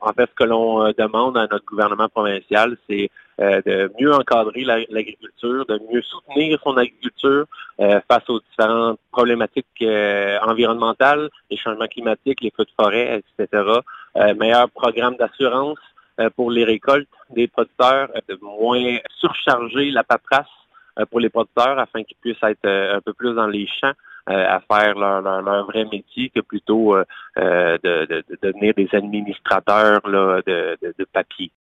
En fait, ce que l'on demande à notre gouvernement provincial, c'est de mieux encadrer l'agriculture, de mieux soutenir son agriculture face aux différentes problématiques environnementales, les changements climatiques, les feux de forêt, etc. Meilleur programme d'assurance pour les récoltes des producteurs, de moins surcharger la paperasse pour les producteurs afin qu'ils puissent être un peu plus dans les champs à faire leur vrai métier que plutôt de devenir des administrateurs là, de papier.